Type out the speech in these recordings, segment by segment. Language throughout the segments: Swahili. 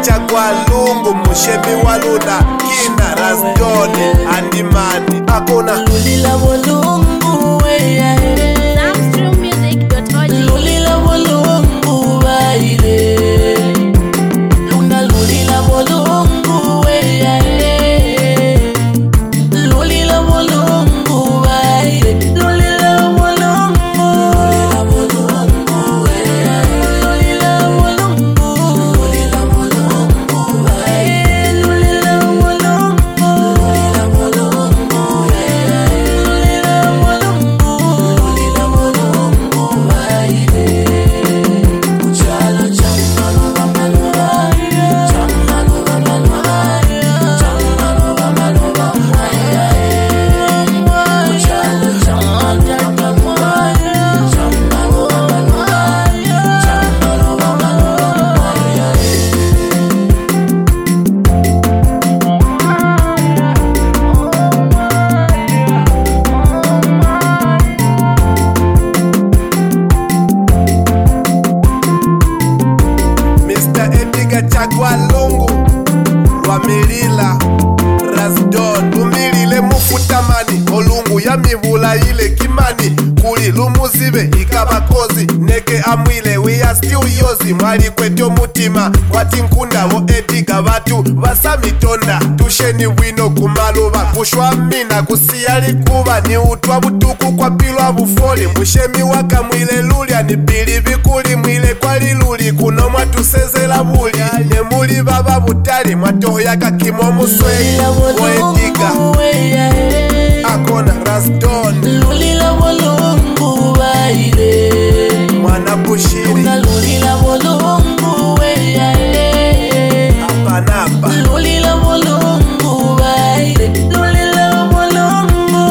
Chagua Lungu, Mushemi Waluna, Kina Rasdoni, Andimani, Akona Lulila Walungu, Lulila Walungu, Luna Lulila Walungu, Lulila Walungu, Chagua Lungu, Rwamirila, Rasdon, Lumilile Mufutamani, Olungu ya mivula ile Kimani, Kuli Lumuzibe, Ikabakozi, Neke Amwile, we are still yozi, Mwali kwetyo mutima, Kwati nkunda wo Edgar batu, Basamitonda, Tusheni wino kumaluba, Kushwa mina kusiyali kuba, Ni utwa butuku kwa pilwa bufoli, Mushemi waka mwile lulia, Ni pili vikuli mwile kwa liluli, Kuno mwatu sezela buli, Nemuli baba butali, Mwatoho yaka kimo muswei, wo Edgar, Akona Rasdon, Lulila Walungu, Mwana Bushiri, Lulila Walungu, Apanapa, Lulila Walungu, Lulila Walungu,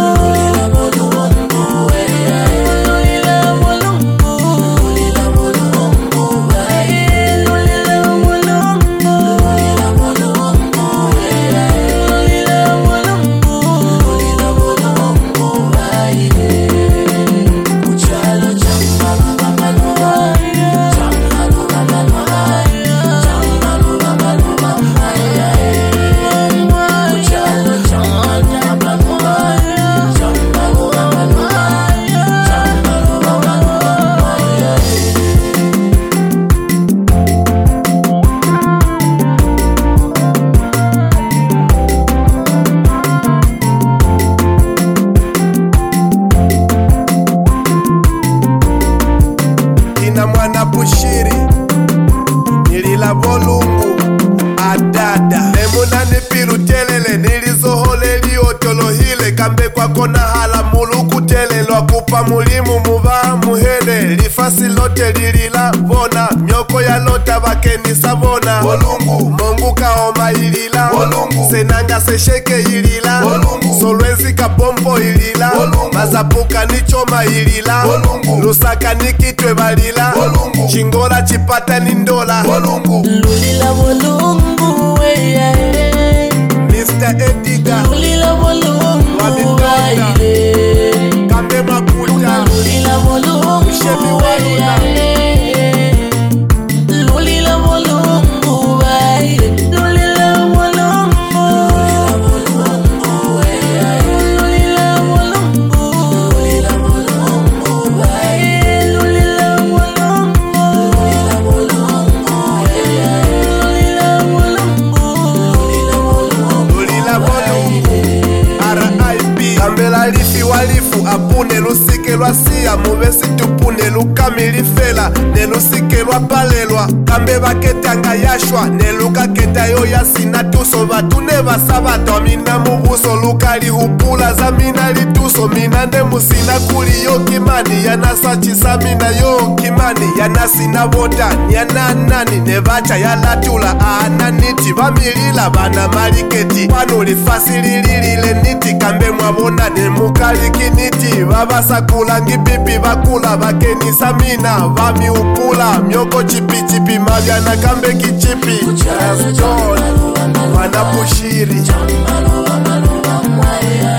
Mwana Bushiri, Nilila Volungu, Adada Nemuna nipiru telele, Nilizohole liotolo hile, Kambe kwa kona hala muluku tele, Lwakupa mulimu muva muhele, Lifasi lote lilila bona, Myoko ya lota bakeni sabona, Volungu, Mongu kaoma ilila, Volungu, Senanga sesheke ilila, Volungu, Solwezi kapompo ilila, Volungu, Mazapuka nichoma ilila, Volungu, Lusaka nikitwe balila, Volungu, Chingora chipata nindola, Volungu, Lulila Walungu, Mr. Edgar, Lulila Walungu, Kambe Makuta, Lulila Walungu, Mushemi Waluna, Lulila Walungu, Lulila Walungu, Lulila Lulila Volungu, R.I.P. Kambela lifi walifu apune lusike lwasia, Muvesi tupune lukamili fela, Nelusike lwapalelwa, Kambe baketanga yashwa, Nelukaketa yo yasina tuso, Batune basabata mina mubuso, Lukali hupula za mina lituso, Mina nde musina kuli yo Kimani, Yanasa chisamina yo Kimani, Yanasina vota, Nyananani, Nevacha yalatula, Ananiti, Vamilila, Bana maliketi, Panuli fasililile niti, Kambe mwabona nemukali kiniti, Vavasakula ngipipi vakula, Vakeni samina, Vami upula, Myoko chipichipi, Mavyana kambe kichipi, Rasdon, Mwana Bushiri,